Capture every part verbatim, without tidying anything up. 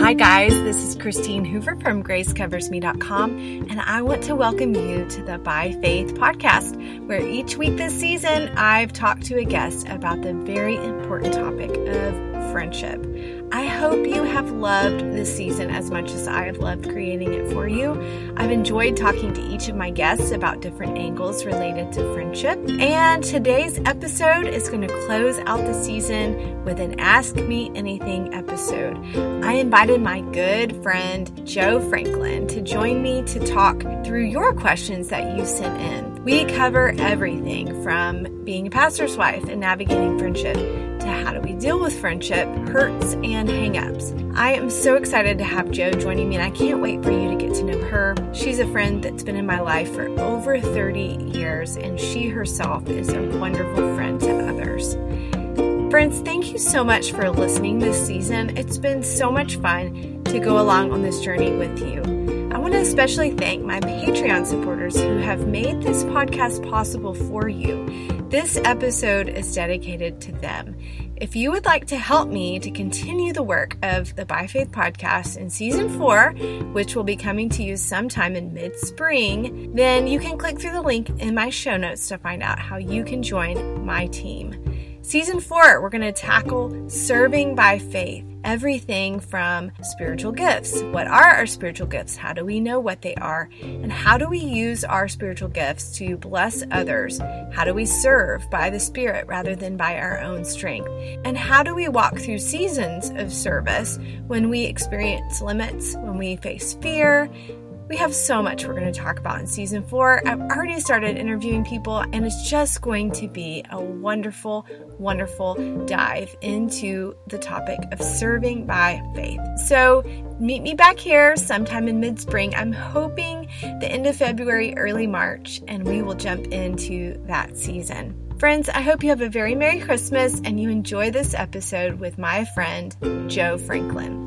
Hi guys, this is Christine Hoover from grace covers me dot com, and I want to welcome you to the By Faith podcast, where each week this season I've talked to a guest about the very important topic of friendship. I hope you have loved this season as much as I have loved creating it for you. I've enjoyed talking to each of my guests about different angles related to friendship, and today's episode is going to close out the season with an Ask Me Anything episode. I invited my good friend Joe Franklin to join me to talk through your questions that you sent in. We cover everything from being a pastor's wife and navigating friendship to how do we deal with friendship, hurts, and hang-ups. I am so excited to have Joe joining me, and I can't wait for you to get to know her. She's a friend that's been in my life for over thirty years, and she herself is a wonderful friend to others. Friends, thank you so much for listening this season. It's been so much fun to go along on this journey with you. I want to especially thank my Patreon supporters who have made this podcast possible for you. This episode is dedicated to them. If you would like to help me to continue the work of the By Faith podcast in season four, which will be coming to you sometime in mid-spring, then you can click through the link in my show notes to find out how you can join my team. Season four, we're going to tackle serving by faith. Everything from spiritual gifts. What are our spiritual gifts? How do we know what they are? And how do we use our spiritual gifts to bless others? How do we serve by the Spirit rather than by our own strength? And how do we walk through seasons of service when we experience limits, when we face fear? We have so much we're going to talk about in season four. I've already started interviewing people, and it's just going to be a wonderful, wonderful dive into the topic of serving by faith. So meet me back here sometime in mid-spring. I'm hoping the end of February, early March, and we will jump into that season. Friends, I hope you have a very Merry Christmas and you enjoy this episode with my friend, Joe Franklin.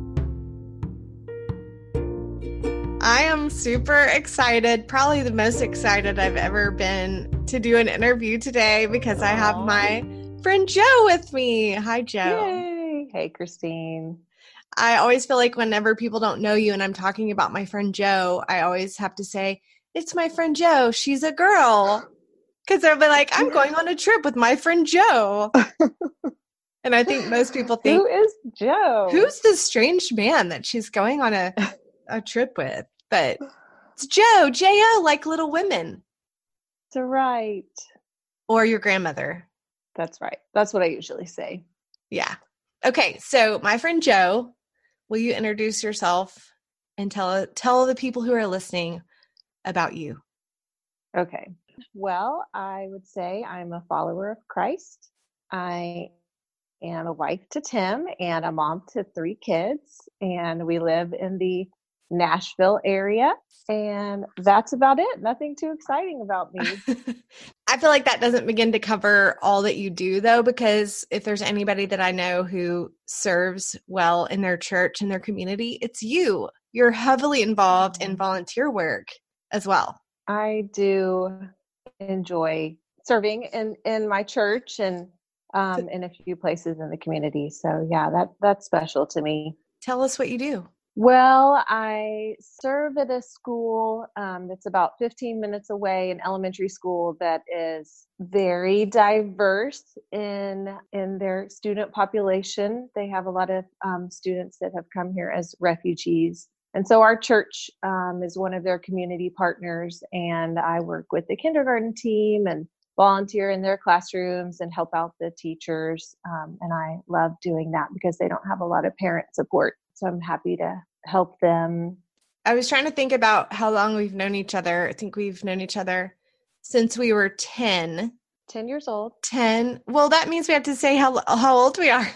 I am super excited, probably the most excited I've ever been to do an interview today because I have my friend Joe with me. Hi, Joe. Yay. Hey, Christine. I always feel like whenever people don't know you and I'm talking about my friend Joe, I always have to say, it's my friend Joe. She's a girl. Because they'll be like, I'm going on a trip with my friend Joe. And I think most people think, who is Joe? Who's this strange man that she's going on a, a trip with? But it's Joe, J O, like Little Women. That's right. Or your grandmother. That's right. That's what I usually say. Yeah. Okay, so my friend Joe, will you introduce yourself and tell tell the people who are listening about you? Okay. Well, I would say I'm a follower of Christ. I am a wife to Tim and a mom to three kids, and we live in the Nashville area, and that's about it. Nothing too exciting about me. I feel like that doesn't begin to cover all that you do, though, because if there's anybody that I know who serves well in their church and their community, it's you. You're heavily involved in volunteer work as well. I do enjoy serving in, in my church and um, in a few places in the community. So yeah, that that's special to me. Tell us what you do. Well, I serve at a school um, that's about fifteen minutes away, an elementary school that is very diverse in in their student population. They have a lot of um, students that have come here as refugees. And so our church um, is one of their community partners, and I work with the kindergarten team and volunteer in their classrooms and help out the teachers. Um, and I love doing that because they don't have a lot of parent support. So I'm happy to help them. I was trying to think about how long we've known each other. I think we've known each other since we were ten. ten years old. ten. Well, that means we have to say how, how old we are.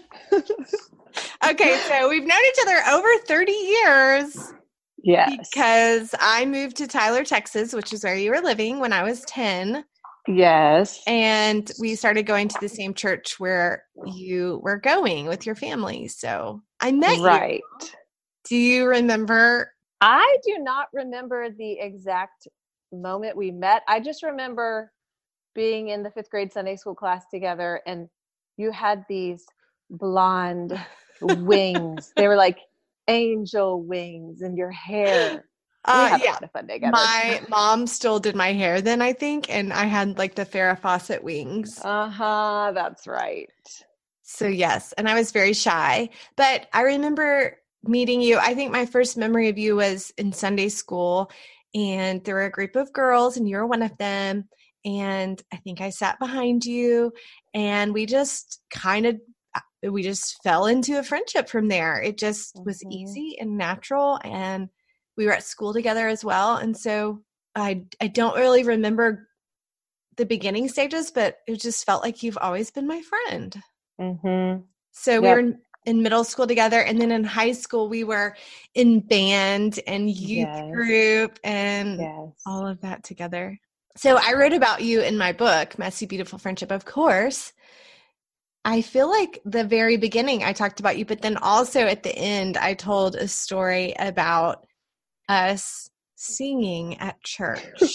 Okay, so we've known each other over thirty years. Yes. Because I moved to Tyler, Texas, which is where you were living when I was ten. Yes. And we started going to the same church where you were going with your family. So I met you. Right. Do you remember? I do not remember the exact moment we met. I just remember being in the fifth grade Sunday school class together, and you had these blonde wings. They were like angel wings and your hair. We Uh, had a yeah. lot of fun together. My mom still did my hair then, I think, and I had like the Farrah Fawcett wings. Uh-huh, that's right. So yes, and I was very shy, but I remember meeting you. I think my first memory of you was in Sunday school, and there were a group of girls and you were one of them, and I think I sat behind you, and we just kind of we just fell into a friendship from there. It just mm-hmm. was easy and natural, and we were at school together as well. And so I I don't really remember the beginning stages, but it just felt like you've always been my friend. Mm-hmm. So yep. we were in, in middle school together, and then in high school we were in band and youth yes. group and yes. all of that together. So I wrote about you in my book, Messy Beautiful Friendship. Of course, I feel like the very beginning I talked about you, but then also at the end I told a story about us singing at church.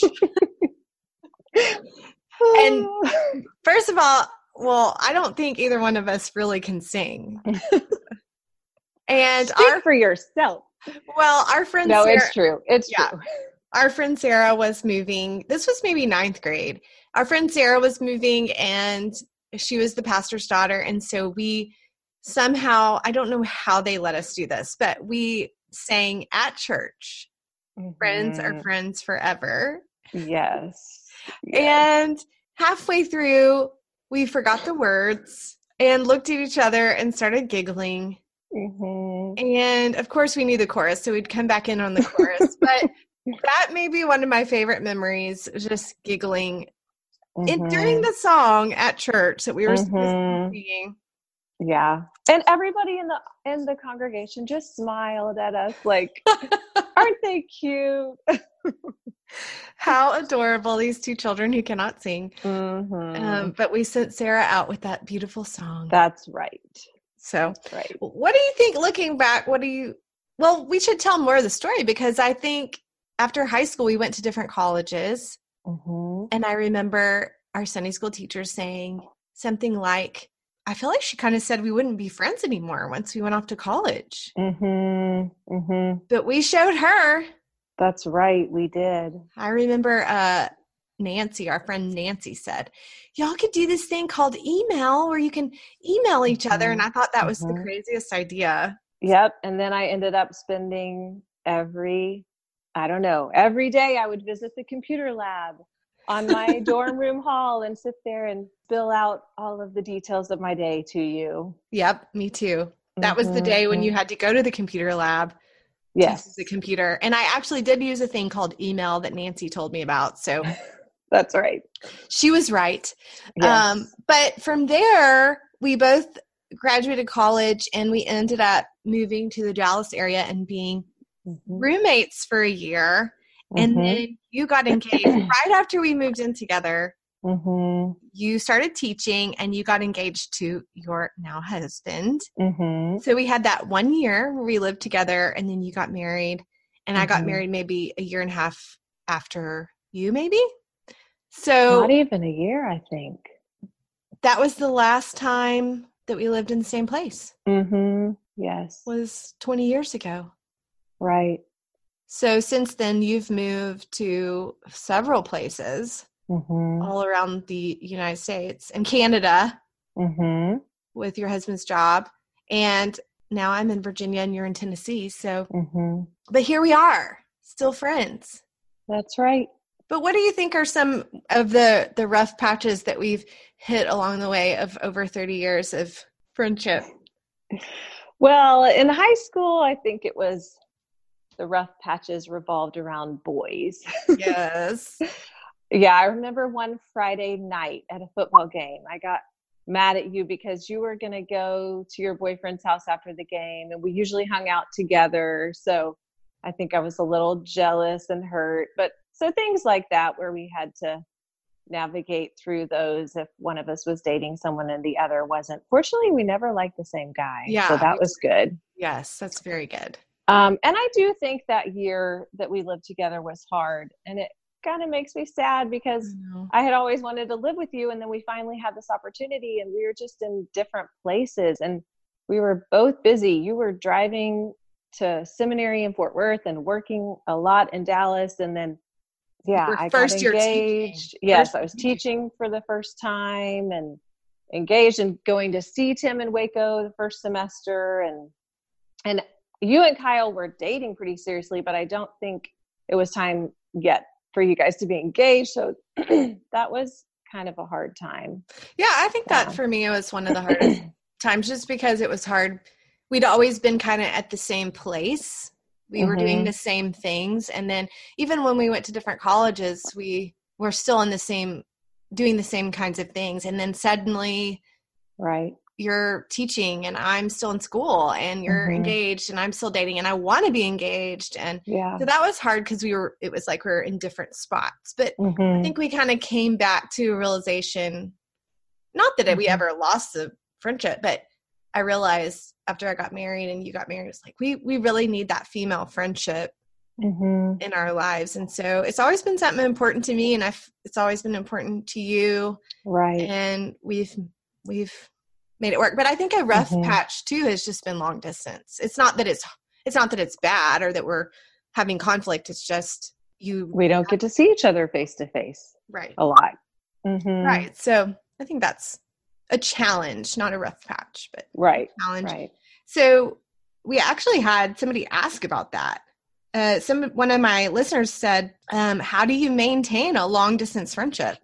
And first of all, well, I don't think either one of us really can sing. And Speak our, for yourself. Well, our friend No, Sarah, it's true. It's yeah, true. Our friend Sarah was moving. This was maybe ninth grade. Our friend Sarah was moving, and she was the pastor's daughter. And so we somehow, I don't know how they let us do this, but we sang at church. Mm-hmm. Friends are friends forever. Yes. yes. And halfway through, we forgot the words and looked at each other and started giggling. Mm-hmm. And of course, we knew the chorus, so we'd come back in on the chorus. But that may be one of my favorite memories, just giggling mm-hmm. and during the song at church that we were mm-hmm. supposed to be singing. Yeah. And everybody in the in the congregation just smiled at us like, aren't they cute? How adorable, these two children who cannot sing. Mm-hmm. Um, but we sent Sarah out with that beautiful song. That's right. So That's right. What do you think, looking back, what do you, well, we should tell more of the story, because I think after high school, we went to different colleges. Mm-hmm. And I remember our Sunday school teacher saying something like, I feel like she kind of said we wouldn't be friends anymore once we went off to college. Mm-hmm. Mm-hmm. But we showed her. That's right. We did. I remember uh, Nancy, our friend Nancy, said, y'all could do this thing called email where you can email each mm-hmm. other. And I thought that was mm-hmm. the craziest idea. Yep. And then I ended up spending every, I don't know, every day I would visit the computer lab on my dorm room hall and sit there and spill out all of the details of my day to you. Yep, me too. That mm-hmm. was the day when you had to go to the computer lab. Yes. To use the computer. And I actually did use a thing called email that Nancy told me about. So that's right. She was right. Yes. Um, but from there, we both graduated college and we ended up moving to the Dallas area and being mm-hmm. roommates for a year. And mm-hmm. then you got engaged right after we moved in together. Mm-hmm. You started teaching and you got engaged to your now husband. Mm-hmm. So we had that one year where we lived together, and then you got married. And mm-hmm. I got married maybe a year and a half after you, maybe. So not even a year, I think. That was the last time that we lived in the same place. Mm-hmm. Yes. Was twenty years ago. Right. So since then, you've moved to several places mm-hmm. all around the United States and Canada mm-hmm. with your husband's job. And now I'm in Virginia and you're in Tennessee. So, mm-hmm. but here we are, still friends. That's right. But what do you think are some of the, the rough patches that we've hit along the way of over thirty years of friendship? Well, in high school, I think it was the rough patches revolved around boys. Yes. Yeah, I remember one Friday night at a football game, I got mad at you because you were going to go to your boyfriend's house after the game, and we usually hung out together. So I think I was a little jealous and hurt. But so things like that where we had to navigate through those if one of us was dating someone and the other wasn't. Fortunately, we never liked the same guy. Yeah. So that was good. Yes, that's very good. Um, and I do think that year that we lived together was hard, and it kind of makes me sad because I, I had always wanted to live with you, and then we finally had this opportunity, and we were just in different places, and we were both busy. You were driving to seminary in Fort Worth and working a lot in Dallas. And then, yeah, I got engaged. Yes, I was teaching for the first time and engaged and going to see Tim in Waco the first semester. And, and you and Kyle were dating pretty seriously, but I don't think it was time yet for you guys to be engaged. So that was kind of a hard time. Yeah, I think that yeah. for me, it was one of the hardest times just because it was hard. We'd always been kind of at the same place. We mm-hmm. were doing the same things. And then even when we went to different colleges, we were still in the same, doing the same kinds of things. And then suddenly, right, you're teaching and I'm still in school and you're mm-hmm. engaged and I'm still dating and I want to be engaged. And yeah. so that was hard because we were, it was like we we're in different spots. But mm-hmm. I think we kind of came back to a realization, not that mm-hmm. we ever lost the friendship, but I realized after I got married and you got married, it's like, we, we really need that female friendship mm-hmm. in our lives. And so it's always been something important to me and I've, it's always been important to you. Right. And we've, we've made it work. But I think a rough mm-hmm. patch too has just been long distance. It's not that it's, it's not that it's bad or that we're having conflict. It's just you. We don't get to see each other face to face. Right. A lot. Mm-hmm. Right. So I think that's a challenge, not a rough patch, but right. a challenge. Right. So we actually had somebody ask about that. Uh, some, one of my listeners said, um, how do you maintain a long distance friendship?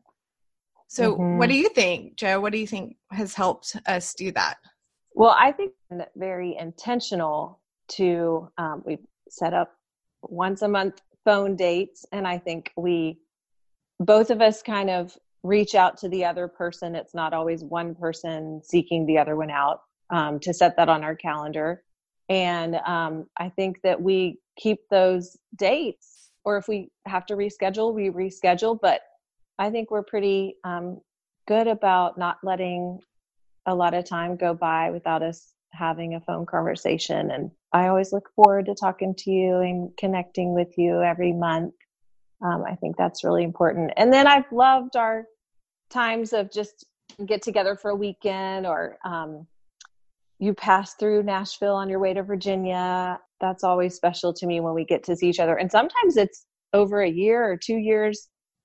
So mm-hmm. what do you think, Joe? What do you think has helped us do that? Well, I think it's very intentional to, um, we've set up once a month phone dates. And I think we, both of us kind of reach out to the other person. It's not always one person seeking the other one out, um, to set that on our calendar. And um, I think that we keep those dates, or if we have to reschedule, we reschedule. But I think we're pretty um, good about not letting a lot of time go by without us having a phone conversation. And I always look forward to talking to you and connecting with you every month. Um, I think that's really important. And then I've loved our times of just get together for a weekend, or um, you pass through Nashville on your way to Virginia. That's always special to me when we get to see each other. And sometimes it's over a year or two years.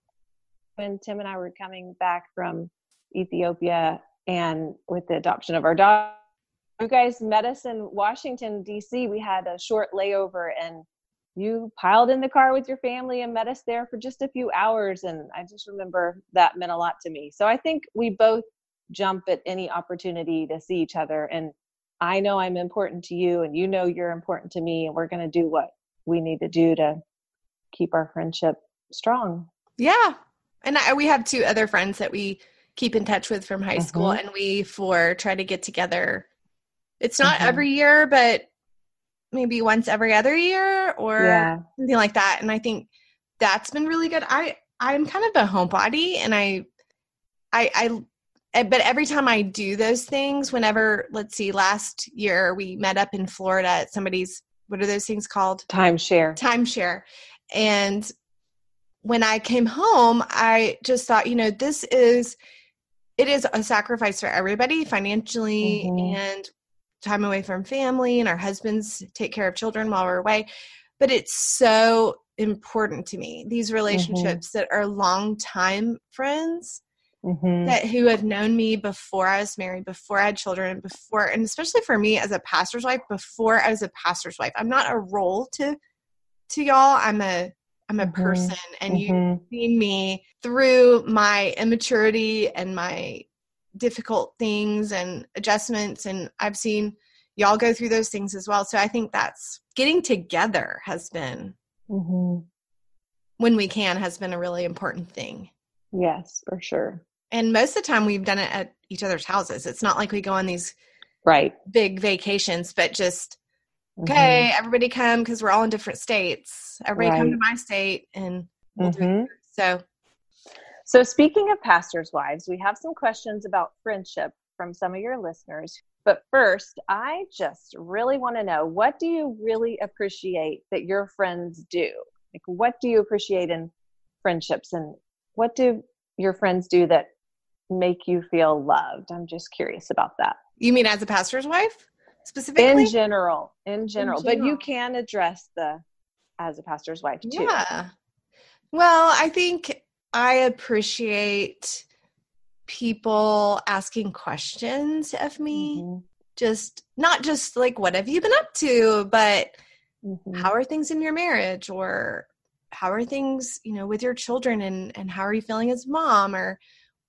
When Tim and I were coming back from Ethiopia and with the adoption of our dog, you guys met us in Washington, D C. We had a short layover and you piled in the car with your family and met us there for just a few hours. And I just remember that meant a lot to me. So I think we both jump at any opportunity to see each other. And I know I'm important to you and you know you're important to me. And we're going to do what we need to do to keep our friendship strong. Yeah. And I, we have two other friends that we keep in touch with from high mm-hmm. school. And we four try to get together. It's not mm-hmm. every year, but maybe once every other year or yeah. something like that. And I think that's been really good. I, I'm kind of a homebody and I, I, I, but every time I do those things, whenever, let's see, last year we met up in Florida at somebody's, what are those things called? Timeshare. Timeshare. And when I came home, I just thought, you know, this is, it is a sacrifice for everybody financially mm-hmm. and time away from family, and our husbands take care of children while we're away. But it's so important to me, these relationships mm-hmm. that are long time friends mm-hmm. that who have known me before I was married, before I had children, before, and especially for me as a pastor's wife, before I was a pastor's wife. I'm not a role to, to y'all. I'm a, I'm a mm-hmm. person, and mm-hmm. you've seen me through my immaturity and my difficult things and adjustments, and I've seen y'all go through those things as well. So I think that's getting together has been mm-hmm. when we can has been a really important thing. Yes, for sure. And most of the time we've done it at each other's houses. It's not like we go on these right big vacations, but just mm-hmm. okay, everybody come because we're all in different states. Everybody right. come to my state and we'll mm-hmm. do it. So So speaking of pastors' wives, we have some questions about friendship from some of your listeners. But first, I just really want to know, what do you really appreciate that your friends do? Like, what do you appreciate in friendships, and what do your friends do that make you feel loved? I'm just curious about that. You mean as a pastor's wife? specifically? In general, in general, in general. But you can address the as a pastor's wife too. Yeah. Well, I think I appreciate people asking questions of me. Mm-hmm. Just not just like, what have you been up to, but mm-hmm. how are things in your marriage, or how are things, you know, with your children, and, and how are you feeling as mom, or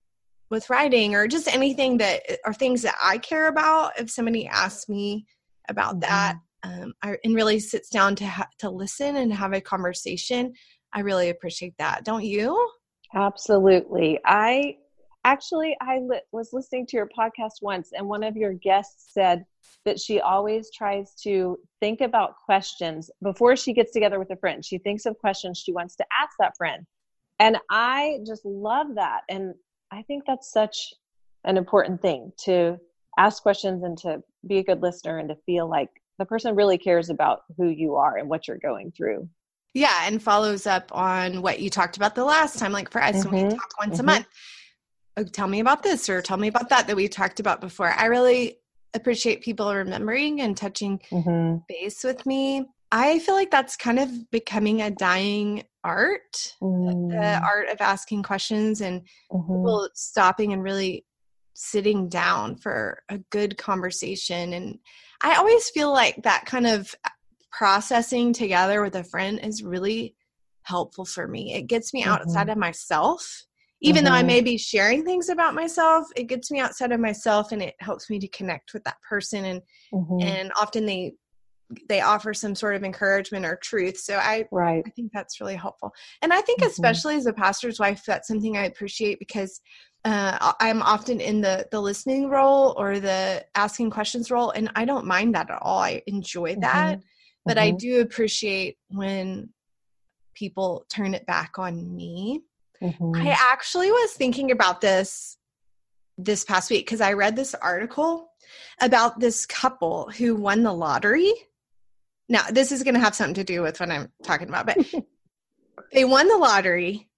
with writing, or just anything that are things that I care about. If somebody asks me about mm-hmm. that, um, I, and really sits down to ha- to listen and have a conversation, I really appreciate that. Don't you? Absolutely. I actually, I li- was listening to your podcast once, and one of your guests said that she always tries to think about questions before she gets together with a friend. She thinks of questions she wants to ask that friend. And I just love that. And I think that's such an important thing, to ask questions and to be a good listener and to feel like the person really cares about who you are and what you're going through. Yeah, and follows up on what you talked about the last time. Like for us, mm-hmm. when we talk once mm-hmm. a month, oh, tell me about this or tell me about that that we talked about before. I really appreciate people remembering and touching mm-hmm. base with me. I feel like that's kind of becoming a dying art, mm. the art of asking questions and mm-hmm. people stopping and really sitting down for a good conversation. And I always feel like that kind of processing together with a friend is really helpful for me. It gets me mm-hmm. outside of myself. Even mm-hmm. though I may be sharing things about myself, it gets me outside of myself, and it helps me to connect with that person. And mm-hmm. and often they they offer some sort of encouragement or truth. So I right. I think that's really helpful. And I think mm-hmm. especially as a pastor's wife, that's something I appreciate, because uh, I'm often in the the listening role or the asking questions role, and I don't mind that at all. I enjoy that. Mm-hmm. But mm-hmm. I do appreciate when people turn it back on me. Mm-hmm. I actually was thinking about this this past week because I read this article about this couple who won the lottery. Now, this is going to have something to do with what I'm talking about, but they won the lottery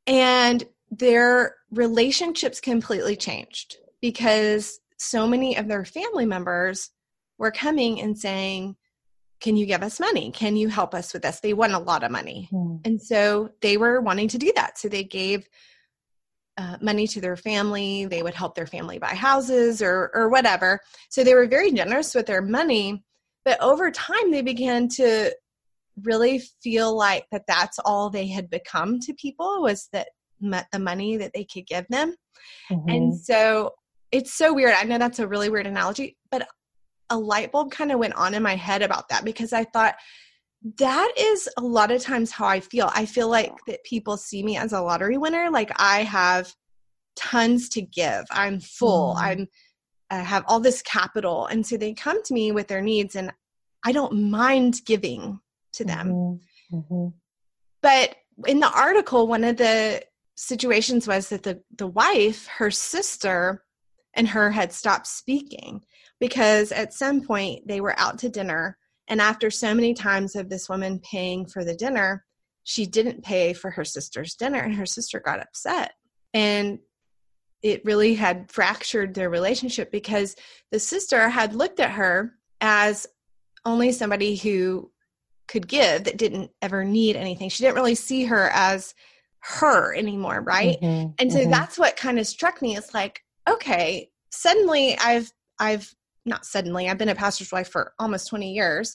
and their relationships completely changed because so many of their family members were coming and saying, can you give us money? Can you help us with this? They won a lot of money. Mm. And so they were wanting to do that. So they gave uh, money to their family. They would help their family buy houses or or whatever. So they were very generous with their money. But over time, they began to really feel like that that's all they had become to people, was that m- the money that they could give them. Mm-hmm. And so it's so weird. I know that's a really weird analogy, but a light bulb kind of went on in my head about that, because I thought that is a lot of times how I feel. I feel like that people see me as a lottery winner. Like I have tons to give. I'm full. Mm. I'm, I have all this capital. And so they come to me with their needs, and I don't mind giving to them. Mm-hmm. Mm-hmm. But in the article, one of the situations was that the, the wife, her sister, and her had stopped speaking. Because at some point they were out to dinner, and after so many times of this woman paying for the dinner, she didn't pay for her sister's dinner, and her sister got upset. And it really had fractured their relationship, because the sister had looked at her as only somebody who could give, that didn't ever need anything. She didn't really see her as her anymore, right? Mm-hmm, and so mm-hmm. that's what kind of struck me. It's like, okay, suddenly I've I've not suddenly, I've been a pastor's wife for almost twenty years,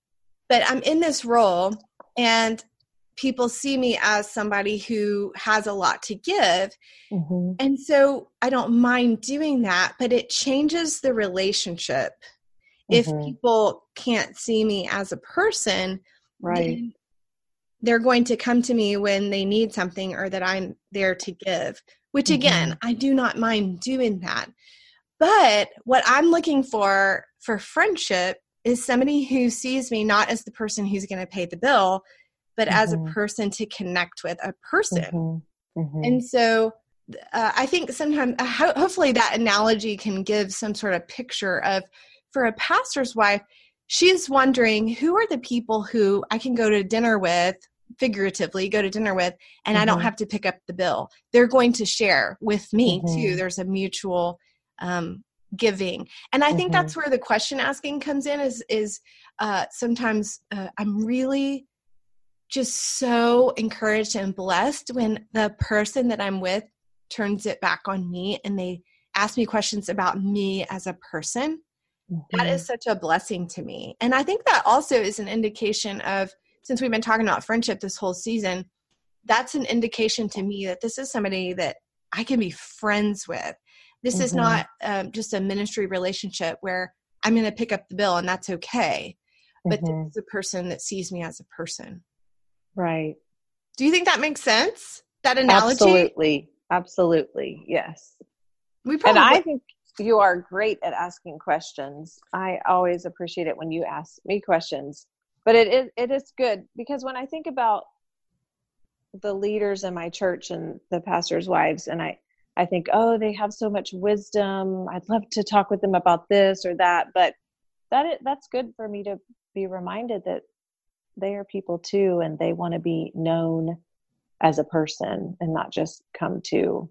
but I'm in this role and people see me as somebody who has a lot to give. Mm-hmm. And so I don't mind doing that, but it changes the relationship. Mm-hmm. If people can't see me as a person, right, they're going to come to me when they need something or that I'm there to give, which mm-hmm. again, I do not mind doing that. But what I'm looking for for friendship is somebody who sees me not as the person who's going to pay the bill, but mm-hmm. as a person to connect with, a person. Mm-hmm. Mm-hmm. And so uh, I think sometimes, uh, ho- hopefully that analogy can give some sort of picture of, for a pastor's wife, she's wondering, who are the people who I can go to dinner with, figuratively go to dinner with, and mm-hmm. I don't have to pick up the bill. They're going to share with me mm-hmm. too. There's a mutual Um, giving. And I think Mm-hmm. that's where the question asking comes in is, is uh, sometimes uh, I'm really just so encouraged and blessed when the person that I'm with turns it back on me and they ask me questions about me as a person. Mm-hmm. That is such a blessing to me. And I think that also is an indication of, since we've been talking about friendship this whole season, that's an indication to me that this is somebody that I can be friends with. This Mm-hmm. is not um, just a ministry relationship where I'm going to pick up the bill and that's okay. But Mm-hmm. this is a person that sees me as a person. Right. Do you think that makes sense? That analogy? Absolutely. Absolutely. Yes. We And probably. I think you are great at asking questions. I always appreciate it when you ask me questions. But it is it is good because when I think about the leaders in my church and the pastors' wives, and I, I think, oh, they have so much wisdom. I'd love to talk with them about this or that. But that is, that's good for me to be reminded that they are people too, and they want to be known as a person and not just come to.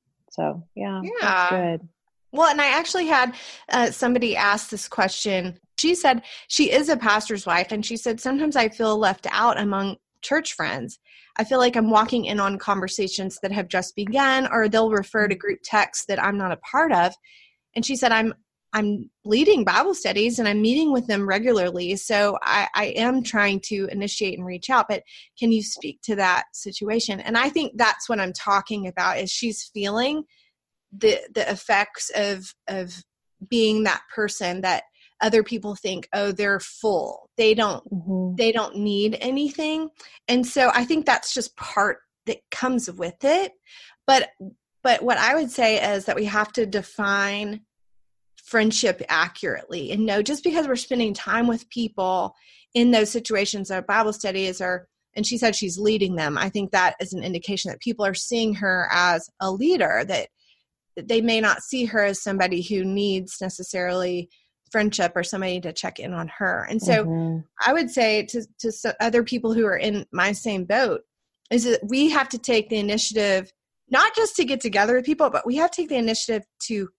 So yeah, Yeah. that's good. Well, and I actually had uh, somebody ask this question. She said she is a pastor's wife, and she said, sometimes I feel left out among church friends. I feel like I'm walking in on conversations that have just begun, or they'll refer to group texts that I'm not a part of. And she said, I'm I'm leading Bible studies and I'm meeting with them regularly. So I, I am trying to initiate and reach out, but can you speak to that situation? And I think that's what I'm talking about, is she's feeling the the effects of of being that person that other people think, oh, they're full. They don't Mm-hmm. they don't need anything. And so I think that's just part that comes with it. But but what I would say is that we have to define friendship accurately and know, just because we're spending time with people in those situations, our Bible studies are, and she said she's leading them. I think that is an indication that people are seeing her as a leader, that they may not see her as somebody who needs necessarily friendship or somebody to check in on her. And so Mm-hmm. I would say to, to other people who are in my same boat is that we have to take the initiative, not just to get together with people, but we have to take the initiative to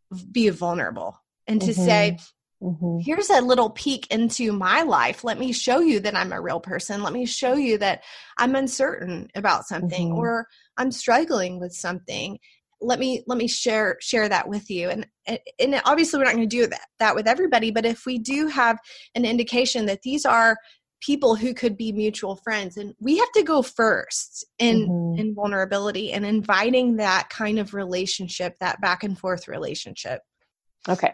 be vulnerable and to Mm-hmm. say, Mm-hmm. here's a little peek into my life. Let me show you that I'm a real person. Let me show you that I'm uncertain about something, Mm-hmm. or I'm struggling with something. Let me let me share share that with you. And and obviously we're not going to do that, that with everybody, but if we do have an indication that these are people who could be mutual friends, and we have to go first in Mm-hmm. in vulnerability and inviting that kind of relationship, that back and forth relationship. Okay.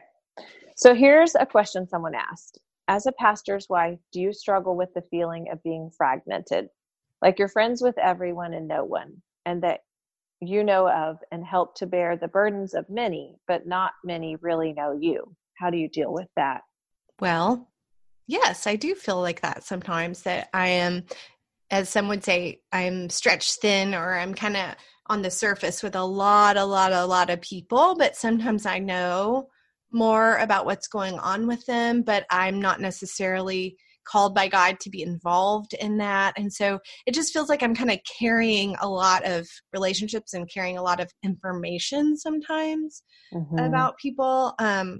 So here's a question someone asked. As a pastor's wife, do you struggle with the feeling of being fragmented? Like you're friends with everyone and no one, and that you know of and help to bear the burdens of many, but not many really know you. How do you deal with that? Well, yes, I do feel like that sometimes, that I am, as some would say, I'm stretched thin, or I'm kind of on the surface with a lot, a lot, a lot of people, but sometimes I know more about what's going on with them, but I'm not necessarily called by God to be involved in that. And so it just feels like I'm kind of carrying a lot of relationships and carrying a lot of information sometimes Mm-hmm. about people. Um,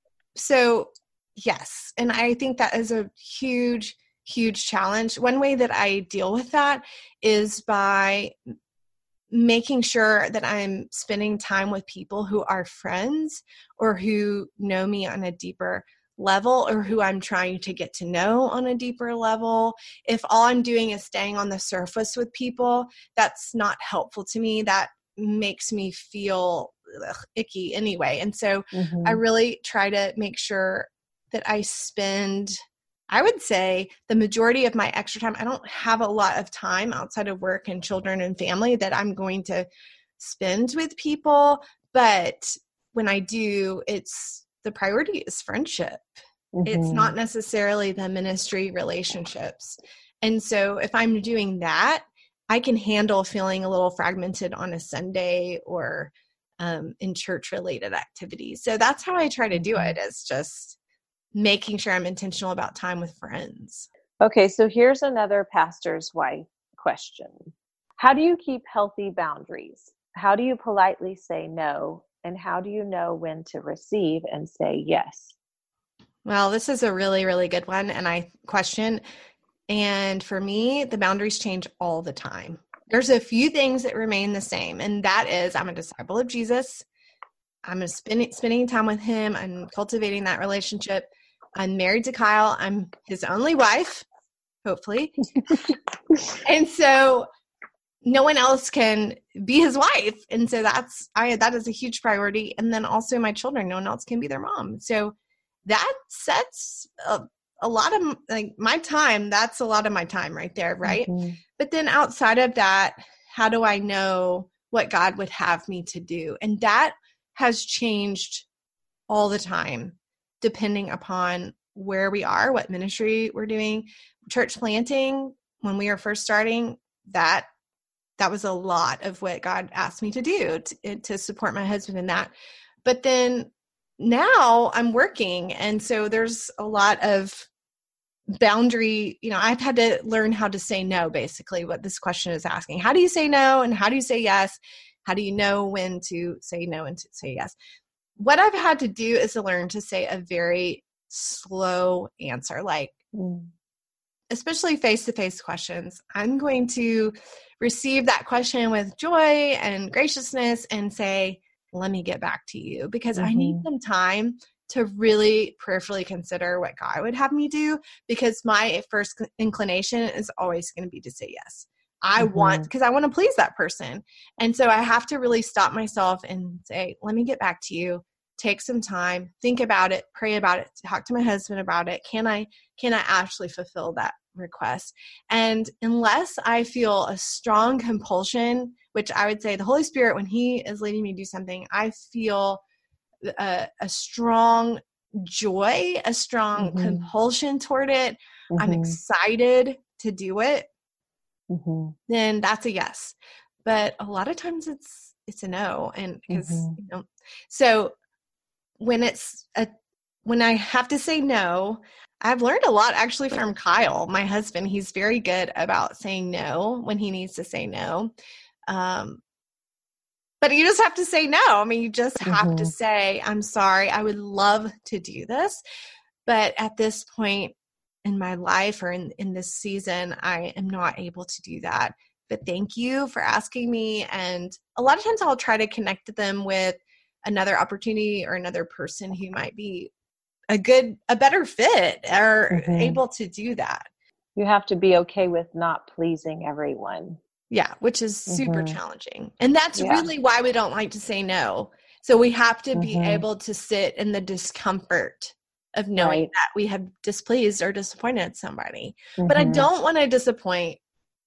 so yes, and I think that is a huge, huge challenge. One way that I deal with that is by making sure that I'm spending time with people who are friends or who know me on a deeper level, or who I'm trying to get to know on a deeper level. If all I'm doing is staying on the surface with people, that's not helpful to me. That makes me feel ugh, icky anyway. And so Mm-hmm. I really try to make sure that I spend, I would say, the majority of my extra time. I don't have a lot of time outside of work and children and family that I'm going to spend with people. But when I do, it's the priority is friendship. Mm-hmm. It's not necessarily the ministry relationships. And so if I'm doing that, I can handle feeling a little fragmented on a Sunday or um, in church related activities. So that's how I try to do it, is just making sure I'm intentional about time with friends. Okay, so here's another pastor's wife question. How do you keep healthy boundaries? How do you politely say no And how do you know when to receive and say yes? Well, this is a really, really good one. And I question, and for me, the boundaries change all the time. There's a few things that remain the same. And that is, I'm a disciple of Jesus. I'm spending, spending time with him. I'm cultivating that relationship. I'm married to Kyle. I'm his only wife, hopefully. And so no one else can be his wife. And so that's, I, that is a huge priority. And then also my children, no one else can be their mom. So that sets a, a lot of like my time. That's a lot of my time right there. Right. Mm-hmm. But then outside of that, how do I know what God would have me to do? And that has changed all the time, depending upon where we are, what ministry we're doing. Church planting, when we were first starting, that that was a lot of what God asked me to do to, to support my husband in that. But then now I'm working. And so there's a lot of boundary, you know, I've had to learn how to say no, basically what this question is asking. How do you say no? And how do you say yes? How do you know when to say no and to say yes? What I've had to do is to learn to say a very slow answer, like, mm. especially face-to-face questions. I'm going to receive that question with joy and graciousness and say, let me get back to you, because mm-hmm. I need some time to really prayerfully consider what God would have me do, because my first inclination is always going to be to say yes. I mm-hmm. want, because I want to please that person. And so I have to really stop myself and say, let me get back to you. Take some time, think about it, pray about it, talk to my husband about it. Can I, can I actually fulfill that request? And unless I feel a strong compulsion, which I would say the Holy Spirit, when he is leading me to do something, I feel a, a strong joy, a strong mm-hmm. compulsion toward it. Mm-hmm. I'm excited to do it. Mm-hmm. Then that's a yes. But a lot of times it's, it's a no. And because, mm-hmm. you know, so when it's a, when I have to say no, I've learned a lot actually from Kyle, my husband. He's very good about saying no when he needs to say no. Um, but you just have to say no. I mean, you just have mm-hmm. to say, I'm sorry, I would love to do this, but at this point in my life or in, in this season, I am not able to do that. But thank you for asking me. And a lot of times I'll try to connect them with another opportunity or another person who might be a good, a better fit or mm-hmm. able to do that. You have to be okay with not pleasing everyone. Yeah, which is super mm-hmm. challenging. And that's yeah. really why we don't like to say no. So we have to be mm-hmm. able to sit in the discomfort of knowing right. that we have displeased or disappointed somebody. Mm-hmm. But I don't want to disappoint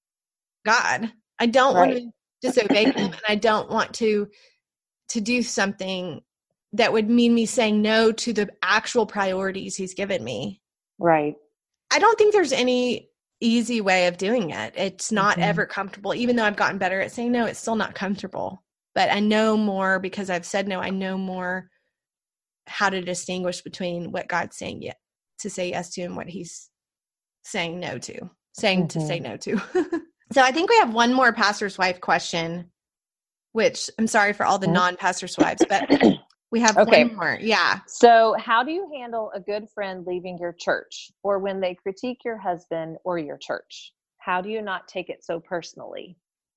God. I don't right. want to disobey him, and I don't want to to do something that would mean me saying no to the actual priorities he's given me. Right. I don't think there's any easy way of doing it. It's not mm-hmm. ever comfortable. Even though I've gotten better at saying no, it's still not comfortable. But I know more because I've said no. I know more how to distinguish between what God's saying yet to say yes to and what he's saying no to, saying mm-hmm. to say no to. So I think we have one more pastor's wife question, which I'm sorry for all the non-pastor's wives, but we have okay. one more. Yeah. So how do you handle a good friend leaving your church, or when they critique your husband or your church? How do you not take it so personally?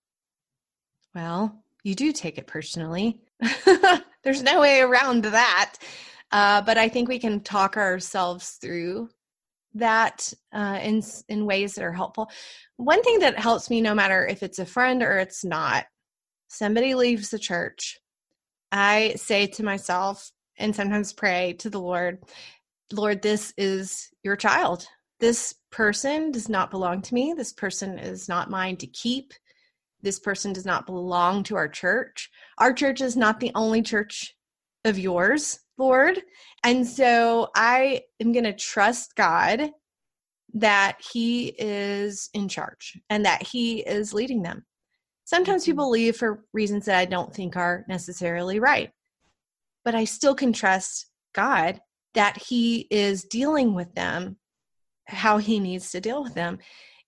Well, you do take it personally. There's no way around that. Uh, but I think we can talk ourselves through that uh, in in ways that are helpful. One thing that helps me, no matter if it's a friend or it's not, somebody leaves the church, I say to myself and sometimes pray to the Lord, Lord, this is your child. This person does not belong to me. This person is not mine to keep. This person does not belong to our church. Our church is not the only church of yours, Lord. And so I am going to trust God that he is in charge and that he is leading them. Sometimes people leave for reasons that I don't think are necessarily right, but I still can trust God that he is dealing with them how he needs to deal with them.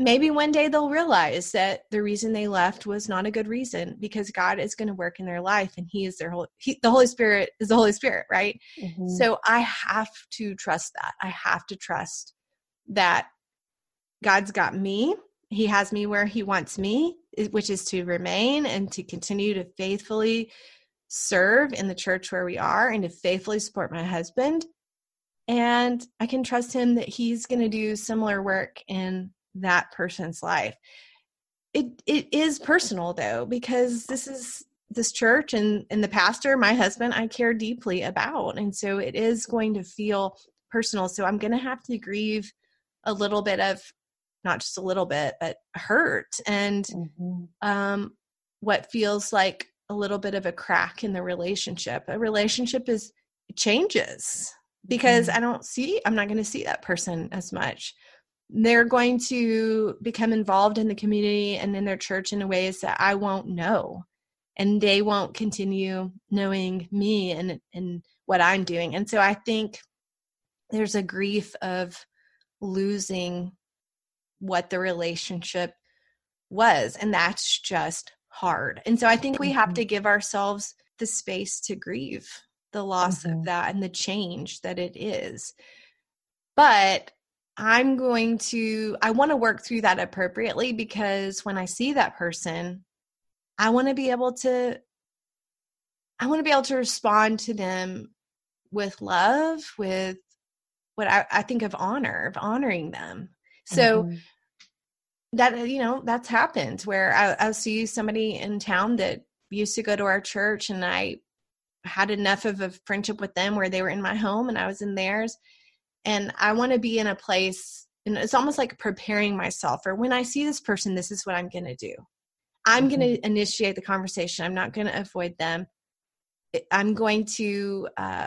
maybe one day they'll realize that the reason they left was not a good reason, because God is going to work in their life, and he is their whole, he, the Holy Spirit is the Holy Spirit, right? Mm-hmm. So I have to trust that. I have to trust that God's got me. He has me where he wants me, which is to remain and to continue to faithfully serve in the church where we are and to faithfully support my husband. And I can trust him that he's going to do similar work in that person's life. It it is personal though, because this is this church and, and the pastor, my husband, I care deeply about. And so it is going to feel personal. So I'm going to have to grieve a little bit of, not just a little bit, but hurt and mm-hmm. um, what feels like a little bit of a crack in the relationship. A relationship is it changes because mm-hmm. I don't see, I'm not going to see that person as much. They're going to become involved in the community and in their church in ways that I won't know. And they won't continue knowing me and, and what I'm doing. And so I think there's a grief of losing what the relationship was. And that's just hard. And so I think we have to give ourselves the space to grieve the loss mm-hmm. of that and the change that it is. But I'm going to, I want to work through that appropriately, because when I see that person, I want to be able to, I want to be able to respond to them with love, with what I, I think of honor, of honoring them. So mm-hmm. that, you know, that's happened where I, I'll see somebody in town that used to go to our church, and I had enough of a friendship with them where they were in my home and I was in theirs. And I want to be in a place, and it's almost like preparing myself for when I see this person, this is what I'm going to do. I'm mm-hmm. going to initiate the conversation. I'm not going to avoid them. I'm going to uh,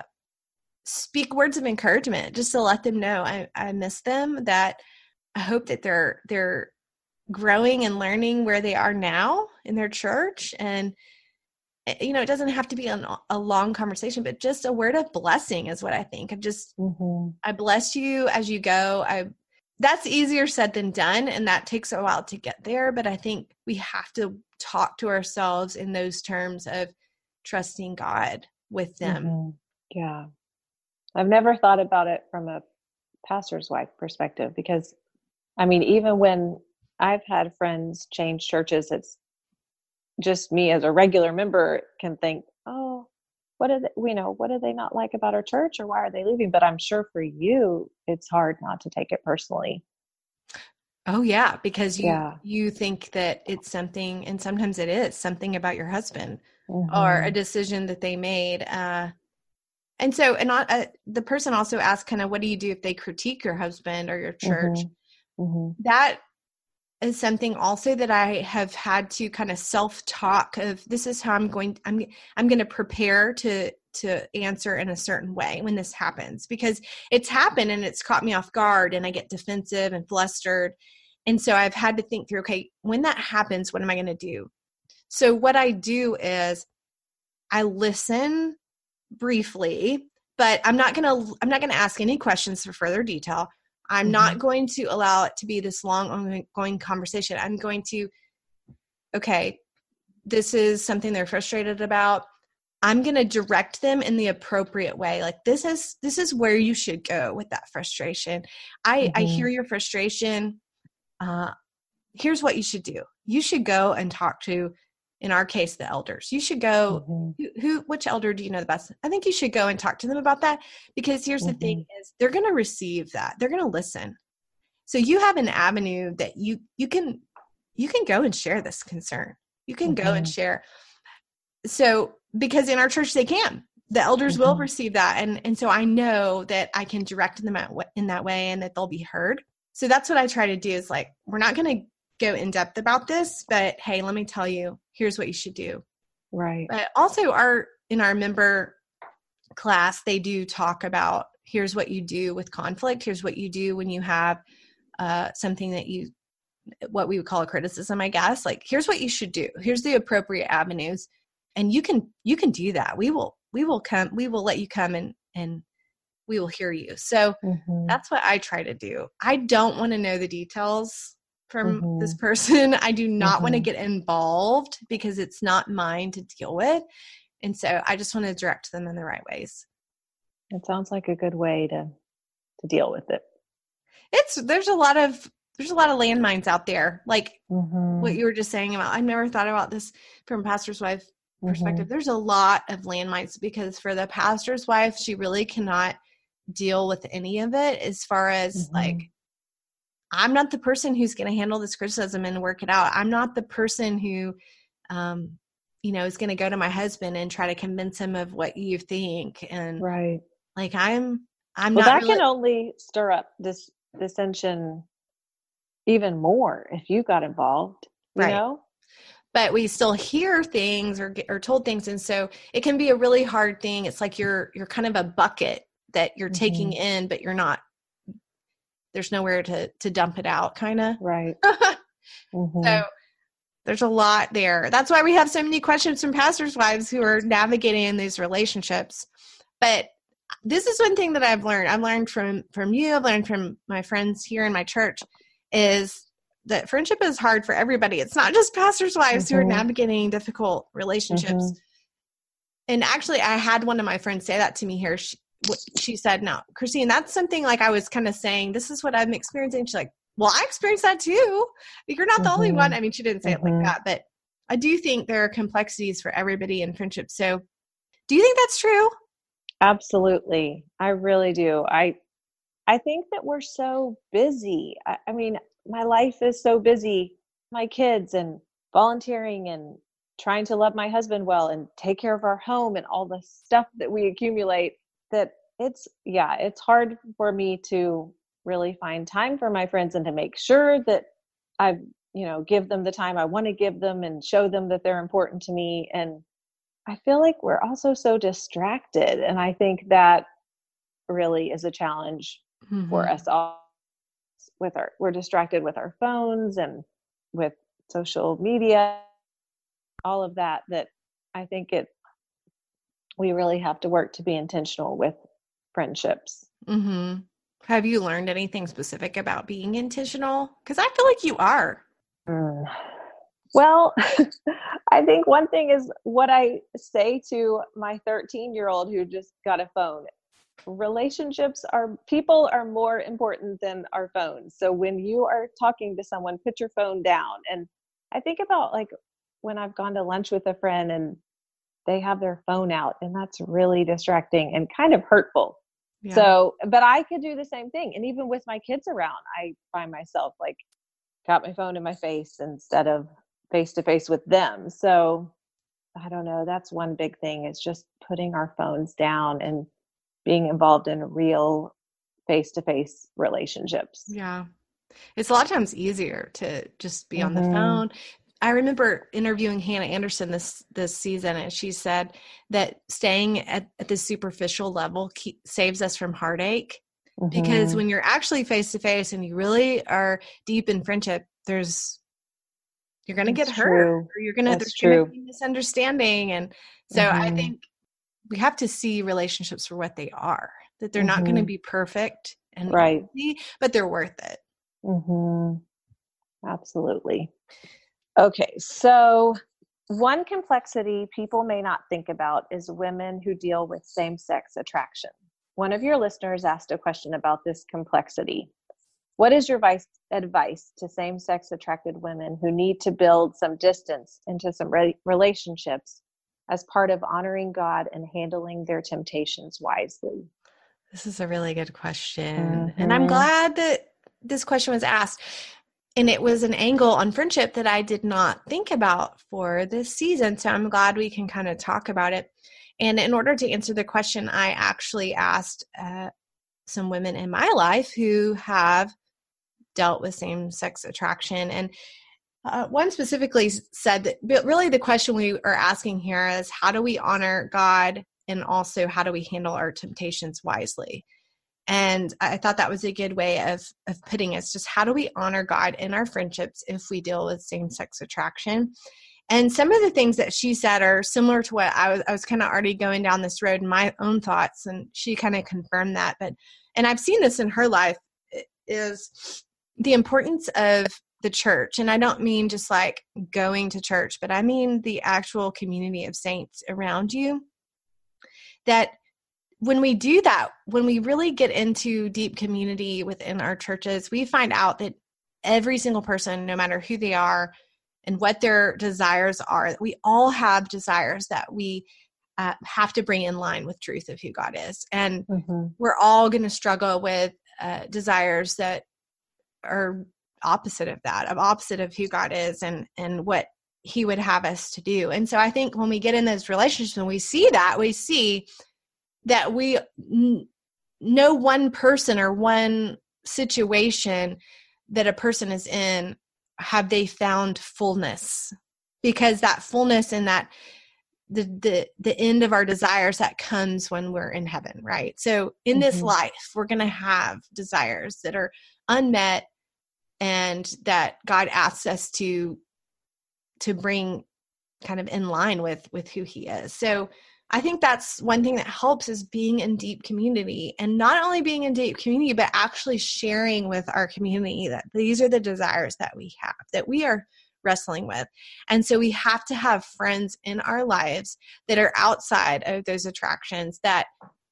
speak words of encouragement just to let them know I, I miss them, that I hope that they're they're growing and learning where they are now in their church. And, you know, it doesn't have to be an, a long conversation, but just a word of blessing is what I think. Of just, mm-hmm. I bless you as you go. I That's easier said than done, and that takes a while to get there. But I think we have to talk to ourselves in those terms of trusting God with them. Mm-hmm. Yeah. I've never thought about it from a pastor's wife perspective, because I mean, even when I've had friends change churches, it's just me as a regular member can think, oh, what do they, you know, what do they not like about our church, or why are they leaving? But I'm sure for you, it's hard not to take it personally. Oh yeah. Because you, yeah. you think that it's something, and sometimes it is something about your husband mm-hmm. or a decision that they made. Uh, and so, and uh, the person also asked kind of, what do you do if they critique your husband or your church? Mm-hmm. Mm-hmm. That is something also that I have had to kind of self-talk of, this is how I'm going, I'm, I'm going to prepare to, to answer in a certain way when this happens, because it's happened and it's caught me off guard and I get defensive and flustered. And so I've had to think through, okay, when that happens, what am I going to do? So what I do is I listen briefly, but I'm not going to, I'm not going to ask any questions for further detail. I'm mm-hmm. not going to allow it to be this long ongoing conversation. I'm going to, okay, this is something they're frustrated about. I'm going to direct them in the appropriate way. Like this is, this is where you should go with that frustration. I, mm-hmm. I hear your frustration. Uh, here's what you should do. You should go and talk to, in our case, the elders. You should go, mm-hmm. who, who, which elder do you know the best? I think you should go and talk to them about that, because here's mm-hmm. the thing is they're going to receive that. They're going to listen. So you have an avenue that you, you can, you can go and share this concern. You can mm-hmm. go and share. So, because in our church, they can, the elders mm-hmm. will receive that. And, and so I know that I can direct them at, in that way and that they'll be heard. So that's what I try to do is like, we're not going to go in depth about this, but hey, let me tell you, here's what you should do. Right. But also our, in our member class, they do talk about, here's what you do with conflict. Here's what you do when you have uh, something that you, what we would call a criticism, I guess. Like, here's what you should do. Here's the appropriate avenues. And you can, you can do that. We will, we will come, we will let you come and, and we will hear you. So mm-hmm. that's what I try to do. I don't want to know the details from Mm-hmm. this person. I do not Mm-hmm. want to get involved because it's not mine to deal with. And so I just want to direct them in the right ways. It sounds like a good way to, to deal with it. It's, there's a lot of, there's a lot of landmines out there. Like Mm-hmm. what you were just saying about, I've never thought about this from a pastor's wife perspective. Mm-hmm. There's a lot of landmines because for the pastor's wife, she really cannot deal with any of it as far as Mm-hmm. like, I'm not the person who's going to handle this criticism and work it out. I'm not the person who, um, you know, is going to go to my husband and try to convince him of what you think. And Right. like, I'm, I'm Well, not that really, can only stir up this dissension even more if you got involved, you right. know? But we still hear things or get, or told things. And so it can be a really hard thing. It's like you're, you're kind of a bucket that you're Mm-hmm. taking in, but you're not, there's nowhere to, to dump it out kind of. Right. Mm-hmm. So there's a lot there. That's why we have so many questions from pastors' wives who are navigating in these relationships. But this is one thing that I've learned. I've learned from, from you, I've learned from my friends here in my church, is that friendship is hard for everybody. It's not just pastors' wives Mm-hmm. who are navigating difficult relationships. Mm-hmm. And actually, I had one of my friends say that to me here. She, she said, no, Christine, that's something like I was kind of saying, this is what I'm experiencing. She's like, well, I experienced that too. You're not the Mm-hmm. only one. I mean, she didn't say Mm-hmm. it like that, but I do think there are complexities for everybody in friendship. So do you think that's true? Absolutely. I really do. I I think that we're so busy. I, I mean, my life is so busy, my kids and volunteering and trying to love my husband well and take care of our home and all the stuff that we accumulate, that it's, yeah, it's hard for me to really find time for my friends and to make sure that I, you know, give them the time I want to give them and show them that they're important to me. And I feel like we're also so distracted. And I think that really is a challenge Mm-hmm. for us all. With our, we're distracted with our phones and with social media, all of that, that I think it, we really have to work to be intentional with friendships. Mm-hmm. Have you learned anything specific about being intentional? Because I feel like you are. Mm. Well, I think one thing is what I say to my thirteen year old who just got a phone. Relationships are, people are more important than our phones. So when you are talking to someone, put your phone down. And I think about like when I've gone to lunch with a friend and they have their phone out, and that's really distracting and kind of hurtful. Yeah. So, but I could do the same thing. And even with my kids around, I find myself like got my phone in my face instead of face to face with them. So I don't know. That's one big thing, is just putting our phones down and being involved in real face-to-face relationships. Yeah. It's a lot of times easier to just be Mm-hmm. on the phone. I remember interviewing Hannah Anderson this, this season, and she said that staying at, at the superficial level keep, saves us from heartache. Mm-hmm. Because when you're actually face-to-face and you really are deep in friendship, there's, you're going to get hurt, true. or you're going to, there's going to be misunderstanding. And so mm-hmm. I think we have to see relationships for what they are, that they're mm-hmm. not going to be perfect and right, easy, but they're worth it. Mm-hmm. Absolutely. Okay. So one complexity people may not think about is women who deal with same-sex attraction. One of your listeners asked a question about this complexity. What is your vice, advice to same-sex attracted women who need to build some distance into some re- relationships as part of honoring God and handling their temptations wisely? This is a really good question. Mm-hmm. And I'm glad that this question was asked. And it was an angle on friendship that I did not think about for this season. So I'm glad we can kind of talk about it. And in order to answer the question, I actually asked uh, some women in my life who have dealt with same-sex attraction. And Uh, one specifically said that, but really the question we are asking here is, how do we honor God, and also how do we handle our temptations wisely? And I thought that was a good way of, of putting it. Just how do we honor God in our friendships if we deal with same-sex attraction? And some of the things that she said are similar to what I was, I was kind of already going down this road in my own thoughts, and she kind of confirmed that. But, and I've seen this in her life, is the importance of the church, and I don't mean just like going to church, but I mean the actual community of saints around you, that when we do that, when we really get into deep community within our churches, we find out that every single person, no matter who they are and what their desires are, we all have desires that we uh, have to bring in line with truth of who God is. And mm-hmm. we're all going to struggle with uh, desires that are opposite of that, of opposite of who God is and, and what he would have us to do. And so I think when we get in those relationships and we see that, we see that we n- no one person or one situation that a person is in, have they found fullness? Because that fullness and that the the the end of our desires, that comes when we're in heaven, right? So in mm-hmm. this life, we're going to have desires that are unmet and that God asks us to to bring kind of in line with with who he is. So I think that's one thing that helps, is being in deep community, and not only being in deep community, but actually sharing with our community that these are the desires that we have, that we are wrestling with. And so we have to have friends in our lives that are outside of those attractions, that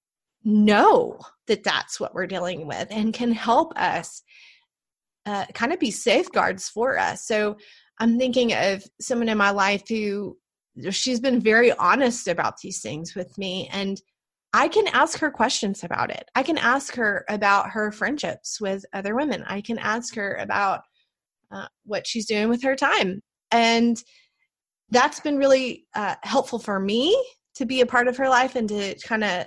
know that that's what we're dealing with and can help us uh, kind of be safeguards for us. So I'm thinking of someone in my life who, she's been very honest about these things with me, and I can ask her questions about it. I can ask her about her friendships with other women. I can ask her about uh, what she's doing with her time. And that's been really uh, helpful for me to be a part of her life and to kind of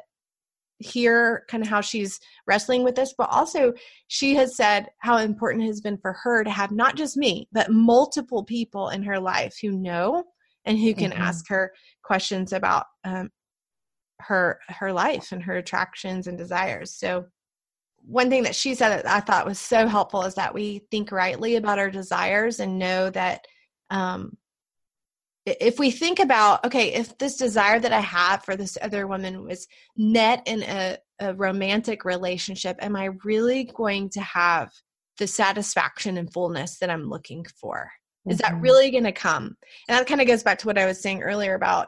hear kind of how she's wrestling with this. But also she has said how important it has been for her to have not just me, but multiple people in her life who know and who can mm-hmm. ask her questions about um, her her life and her attractions and desires. So one thing that she said that I thought was so helpful is that we think rightly about our desires and know that um, if we think about, okay, if this desire that I have for this other woman was met in a, a romantic relationship, am I really going to have the satisfaction and fullness that I'm looking for? Is that really going to come? And that kind of goes back to what I was saying earlier about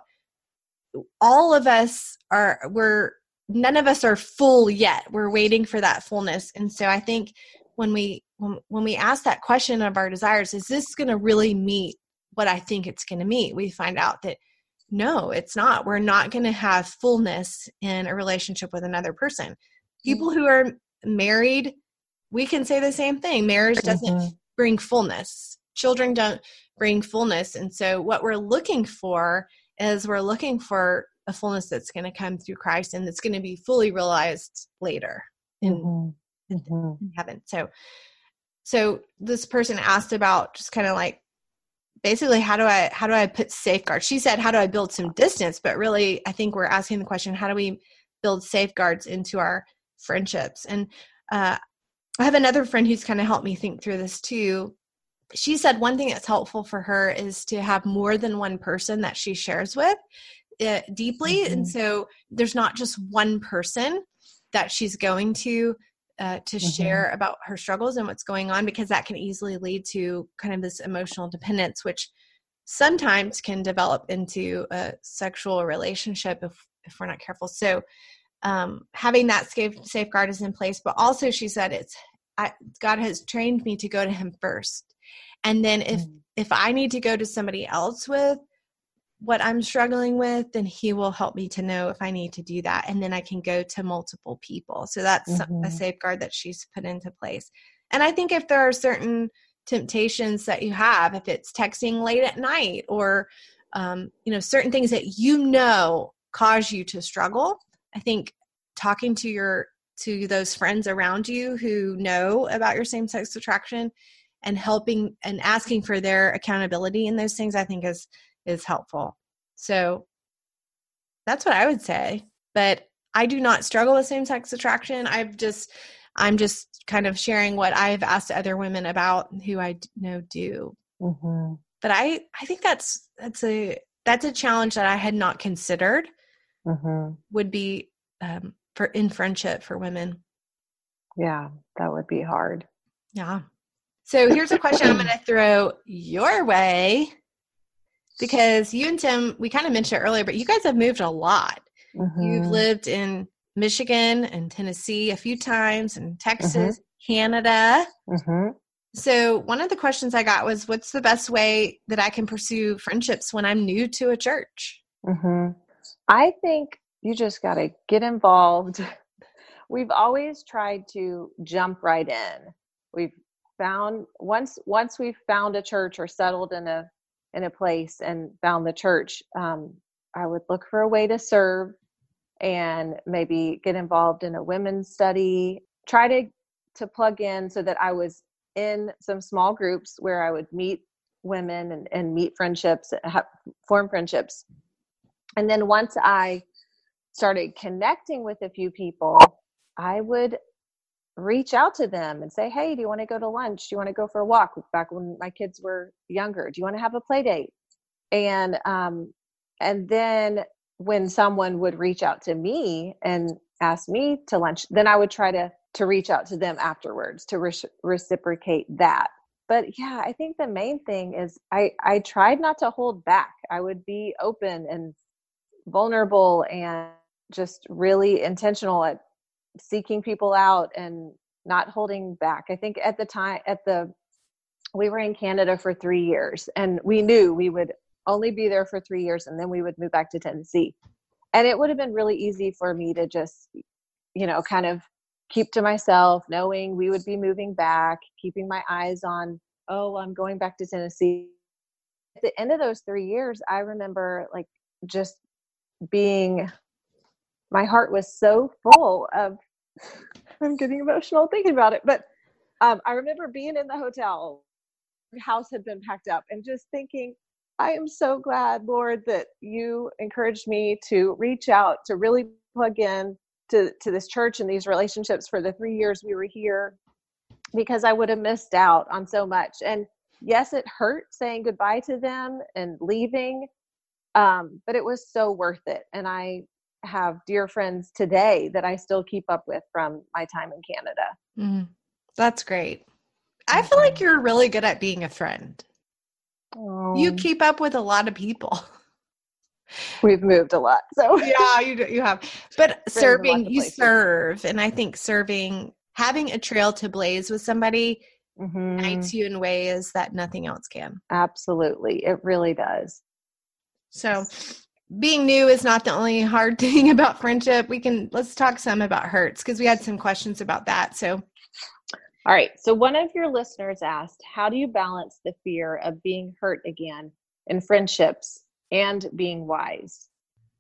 all of us are, we're, none of us are full yet. We're waiting for that fullness. And so I think when we, when, when we ask that question of our desires, is this going to really meet what I think it's going to meet? We find out that no, it's not. We're not going to have fullness in a relationship with another person. People who are married, we can say the same thing. Marriage doesn't mm-hmm. bring fullness. Children don't bring fullness. And so what we're looking for is we're looking for a fullness that's going to come through Christ and that's going to be fully realized later in, mm-hmm. Mm-hmm. in heaven. So, so this person asked about just kind of like, basically, how do I, how do I put safeguards? She said, how do I build some distance? But really, I think we're asking the question, how do we build safeguards into our friendships? And uh, I have another friend who's kind of helped me think through this too. She said one thing that's helpful for her is to have more than one person that she shares with uh, deeply. Mm-hmm. And so there's not just one person that she's going to uh, to mm-hmm. share about her struggles and what's going on, because that can easily lead to kind of this emotional dependence, which sometimes can develop into a sexual relationship if, if we're not careful. So um, having that safe, safeguard is in place. But also she said, it's I, God has trained me to go to him first. And then if, mm. if I need to go to somebody else with what I'm struggling with, then he will help me to know if I need to do that. And then I can go to multiple people. So that's mm-hmm. a safeguard that she's put into place. And I think if there are certain temptations that you have, if it's texting late at night or, um, you know, certain things that you know cause you to struggle, I think talking to your, to those friends around you who know about your same-sex attraction and helping and asking for their accountability in those things, I think is, is helpful. So that's what I would say. But I do not struggle with same-sex attraction. I've just, I'm just kind of sharing what I've asked other women about who I know do. Mm-hmm. But I, I think that's, that's a, that's a challenge that I had not considered mm-hmm. would be um, for in friendship for women. Yeah, that would be hard. Yeah. So here's a question I'm going to throw your way, because you and Tim, we kind of mentioned it earlier, but you guys have moved a lot. Mm-hmm. You've lived in Michigan and Tennessee a few times, and Texas, mm-hmm. Canada. Mm-hmm. So one of the questions I got was, what's the best way that I can pursue friendships when I'm new to a church? Mm-hmm. I think you just got to get involved. We've always tried to jump right in. We've found once once we've found a church or settled in a in a place and found the church, um, I would look for a way to serve and maybe get involved in a women's study. Try to to plug in so that I was in some small groups where I would meet women and, and meet friendships, have, form friendships. And then once I started connecting with a few people, I would reach out to them and say, hey, do you want to go to lunch? Do you want to go for a walk? Back when my kids were younger, do you want to have a play date? And, um, and then when someone would reach out to me and ask me to lunch, then I would try to, to reach out to them afterwards to re- reciprocate that. But yeah, I think the main thing is I, I tried not to hold back. I would be open and vulnerable and just really intentional at seeking people out and not holding back. I think at the time, at the, we were in Canada for three years and we knew we would only be there for three years and then we would move back to Tennessee. And it would have been really easy for me to just, you know, kind of keep to myself, knowing we would be moving back, keeping my eyes on, oh, I'm going back to Tennessee. At the end of those three years, I remember like just being, my heart was so full of, I'm getting emotional thinking about it, but um, I remember being in the hotel, the house had been packed up and just thinking, I am so glad, Lord, that you encouraged me to reach out, to really plug in to, to this church and these relationships for the three years we were here, because I would have missed out on so much. And yes, it hurt saying goodbye to them and leaving, um, but it was so worth it. And I have dear friends today that I still keep up with from my time in Canada. Mm, that's great. I feel like you're really good at being a friend. Oh. You keep up with a lot of people. We've moved a lot, so yeah, you do, you have. But serving, you serve, and I think serving, having a trail to blaze with somebody, mm-hmm. unites you in ways that nothing else can. Absolutely, it really does. So, being new is not the only hard thing about friendship. We can let's talk some about hurts, because we had some questions about that. So. All right. So one of your listeners asked, how do you balance the fear of being hurt again in friendships and being wise?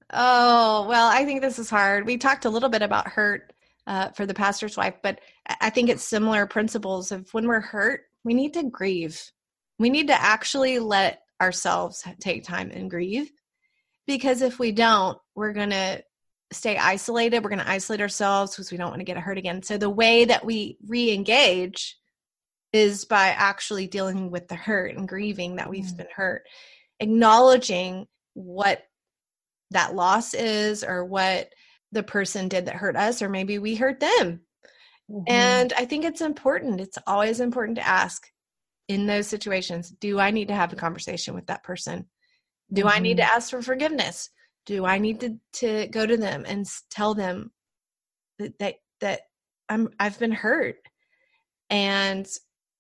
Oh, well, I think this is hard. We talked a little bit about hurt uh, for the pastor's wife, but I think it's similar principles of when we're hurt, we need to grieve. We need to actually let ourselves take time and grieve, because if we don't, we're going to stay isolated. We're going to isolate ourselves because we don't want to get hurt again. So the way that we re-engage is by actually dealing with the hurt and grieving that we've mm. been hurt, acknowledging what that loss is or what the person did that hurt us, or maybe we hurt them. Mm-hmm. And I think it's important. It's always important to ask in those situations, do I need to have a conversation with that person? Do mm-hmm. I need to ask for forgiveness? Do I need to, to go to them and tell them that, that, that I'm, I've been hurt? And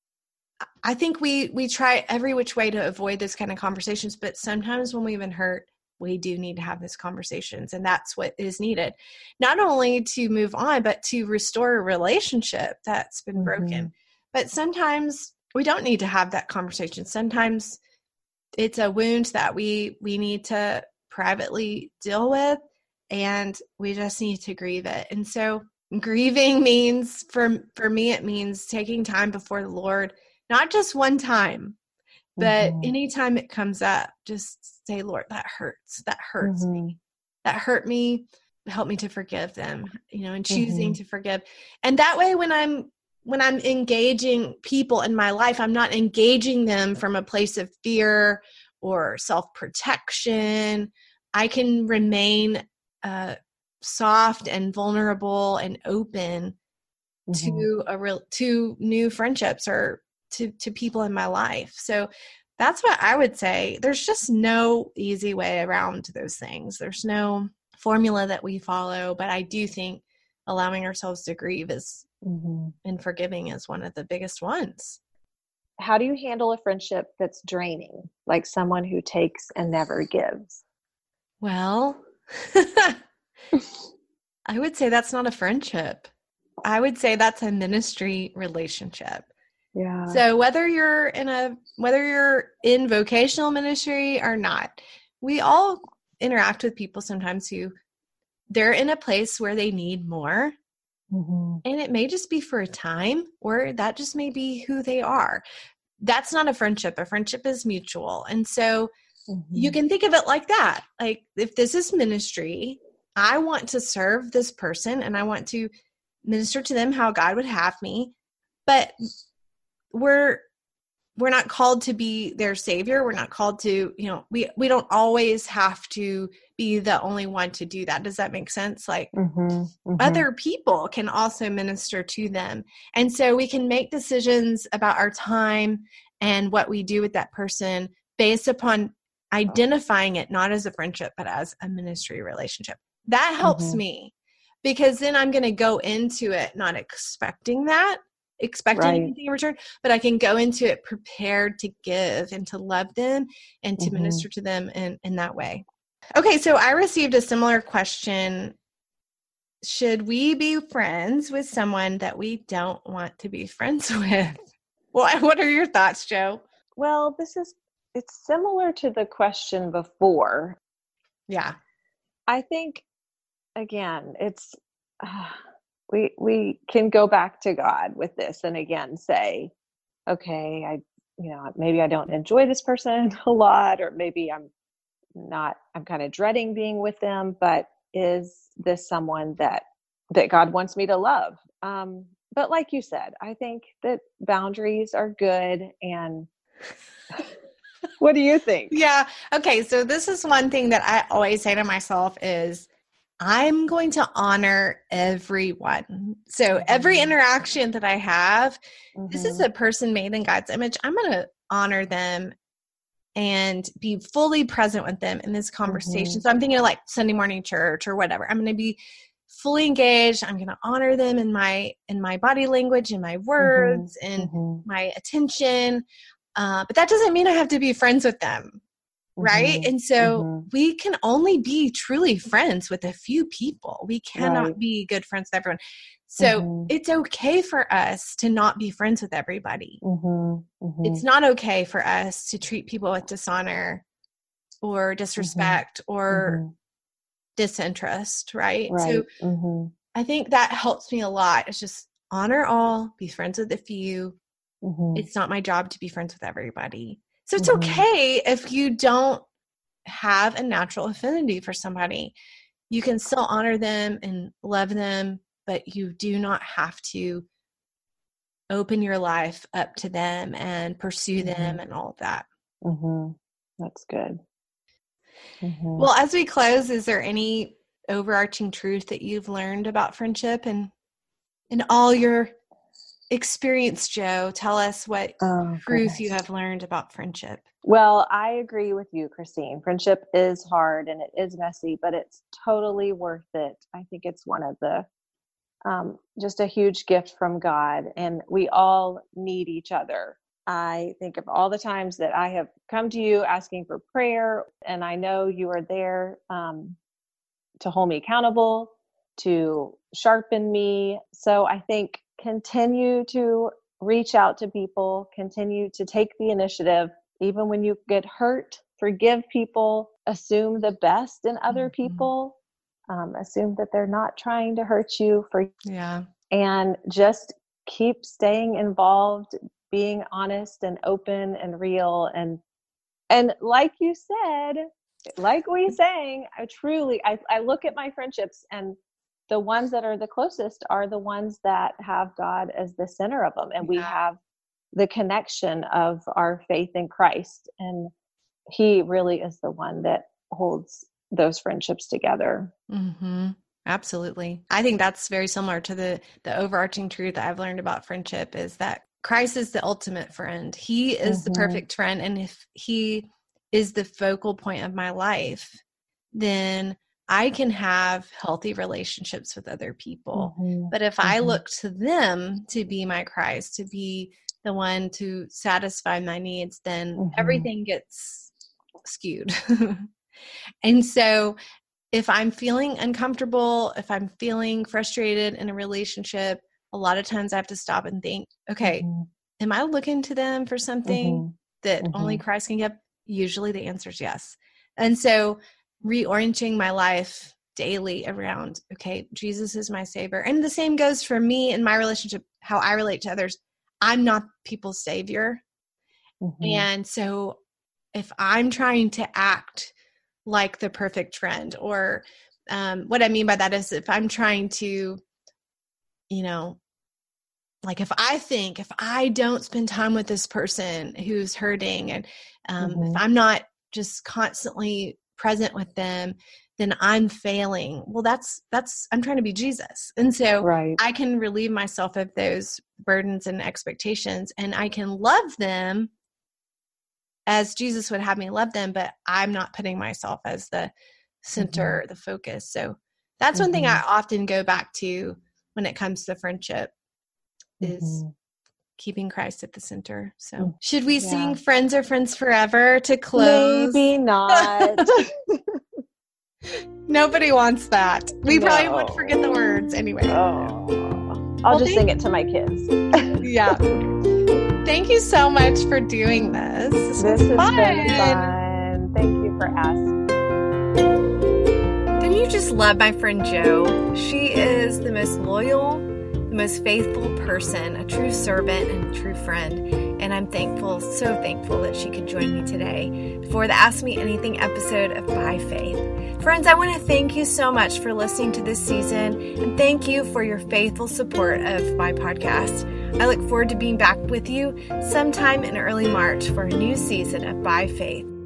I think we, we try every which way to avoid this kind of conversations, but sometimes when we've been hurt, we do need to have these conversations, and that's what is needed. Not only to move on, but to restore a relationship that's been mm-hmm. broken. But sometimes we don't need to have that conversation. Sometimes it's a wound that we, we need to privately deal with, and we just need to grieve it. And so grieving means, for for me, it means taking time before the Lord, not just one time, but mm-hmm. anytime it comes up, just say, Lord, that hurts. That hurts mm-hmm. me. That hurt me. Help me to forgive them, you know, and choosing mm-hmm. to forgive. And that way, when I'm when I'm engaging people in my life, I'm not engaging them from a place of fear or self-protection. I can remain uh, soft and vulnerable and open mm-hmm. to a real to new friendships or to, to people in my life. So that's what I would say. There's just no easy way around those things. There's no formula that we follow, but I do think allowing ourselves to grieve is mm-hmm. and forgiving is one of the biggest ones. How do you handle a friendship that's draining, like someone who takes and never gives? Well, I would say that's not a friendship. I would say that's a ministry relationship. Yeah. So whether you're in a whether you're in vocational ministry or not, we all interact with people sometimes who they're in a place where they need more. Mm-hmm. And it may just be for a time, or that just may be who they are. That's not a friendship. A friendship is mutual. And so mm-hmm. you can think of it like that. Like, if this is ministry, I want to serve this person and I want to minister to them how God would have me. But we're we're not called to be their savior. We're not called to, you know, we, we don't always have to be the only one to do that. Does that make sense? Like mm-hmm, mm-hmm. other people can also minister to them. And so we can make decisions about our time and what we do with that person based upon identifying it not as a friendship, but as a ministry relationship. That helps mm-hmm. me, because then I'm going to go into it not expecting that. expecting right. anything in return, but I can go into it prepared to give and to love them and to mm-hmm. minister to them in, in that way. Okay, so I received a similar question. Should we be friends with someone that we don't want to be friends with? Well, what are your thoughts, Jo? Well, this is, it's similar to the question before. Yeah. I think, again, it's... Uh, We we can go back to God with this and again say, okay, I, you know, maybe I don't enjoy this person a lot, or maybe I'm not, I'm kind of dreading being with them, but is this someone that, that God wants me to love? Um, but like you said, I think that boundaries are good. And what do you think? Yeah. Okay. So this is one thing that I always say to myself is, I'm going to honor everyone. So every interaction that I have, mm-hmm. this is a person made in God's image. I'm going to honor them and be fully present with them in this conversation. Mm-hmm. So I'm thinking of like Sunday morning church or whatever. I'm going to be fully engaged. I'm going to honor them in my, in my body language and my words mm-hmm. and mm-hmm. my attention. Uh, but that doesn't mean I have to be friends with them. Right. Mm-hmm. And so mm-hmm. we can only be truly friends with a few people. We cannot right. be good friends with everyone. So mm-hmm. it's okay for us to not be friends with everybody. Mm-hmm. Mm-hmm. It's not okay for us to treat people with dishonor or disrespect mm-hmm. or mm-hmm. disinterest. Right. right. So mm-hmm. I think that helps me a lot. It's just honor all, be friends with a few. Mm-hmm. It's not my job to be friends with everybody. So it's mm-hmm. okay if you don't have a natural affinity for somebody. You can still honor them and love them, but you do not have to open your life up to them and pursue mm-hmm. them and all of that. Mm-hmm. That's good. Mm-hmm. Well, as we close, is there any overarching truth that you've learned about friendship and in all your experience, Jo? Tell us what oh, truth goodness. you have learned about friendship. Well, I agree with you, Christine. Friendship is hard and it is messy, but it's totally worth it. I think it's one of the, um, just a huge gift from God, and we all need each other. I think of all the times that I have come to you asking for prayer, and I know you are there um, to hold me accountable, to sharpen me. So I think continue to reach out to people, continue to take the initiative, even when you get hurt, forgive people, assume the best in other mm-hmm. people, um, assume that they're not trying to hurt you for, yeah. and just keep staying involved, being honest and open and real. And, and like you said, like we sang, I truly, I, I look at my friendships, and the ones that are the closest are the ones that have God as the center of them. And yeah. we have the connection of our faith in Christ. And he really is the one that holds those friendships together. Mm-hmm. Absolutely. I think that's very similar to the, the overarching truth that I've learned about friendship is that Christ is the ultimate friend. He is mm-hmm. the perfect friend. And if he is the focal point of my life, then I can have healthy relationships with other people. Mm-hmm. But if mm-hmm. I look to them to be my Christ, to be the one to satisfy my needs, then mm-hmm. everything gets skewed. And so if I'm feeling uncomfortable, if I'm feeling frustrated in a relationship, a lot of times I have to stop and think, okay, mm-hmm. am I looking to them for something mm-hmm. that mm-hmm. only Christ can give? Usually the answer is yes. And so reorienting my life daily around, okay, Jesus is my savior. And the same goes for me in my relationship, how I relate to others. I'm not people's savior. Mm-hmm. And so if I'm trying to act like the perfect friend, or um, what I mean by that is if I'm trying to, you know, like if I think if I don't spend time with this person who's hurting, and um, mm-hmm. if I'm not just constantly present with them, then I'm failing. Well, that's, that's, I'm trying to be Jesus. And so right. I can relieve myself of those burdens and expectations, and I can love them as Jesus would have me love them, but I'm not putting myself as the center, mm-hmm. the focus. So that's mm-hmm. one thing I often go back to when it comes to friendship is mm-hmm. keeping Christ at the center. So mm-hmm. should we yeah. sing Friends Are Friends Forever to close? Maybe not. Nobody wants that. We no. probably would forget the words anyway. Oh. I'll well, just sing it to my kids. Yeah. Thank you so much for doing this. This, this has fun. been fun. Thank you for asking. Don't you just love my friend Jo? She is the most loyal, the most faithful person, a true servant and a true friend. And I'm thankful, so thankful that she could join me today for the Ask Me Anything episode of By Faith. Friends, I want to thank you so much for listening to this season, and thank you for your faithful support of my podcast. I look forward to being back with you sometime in early March for a new season of By Faith.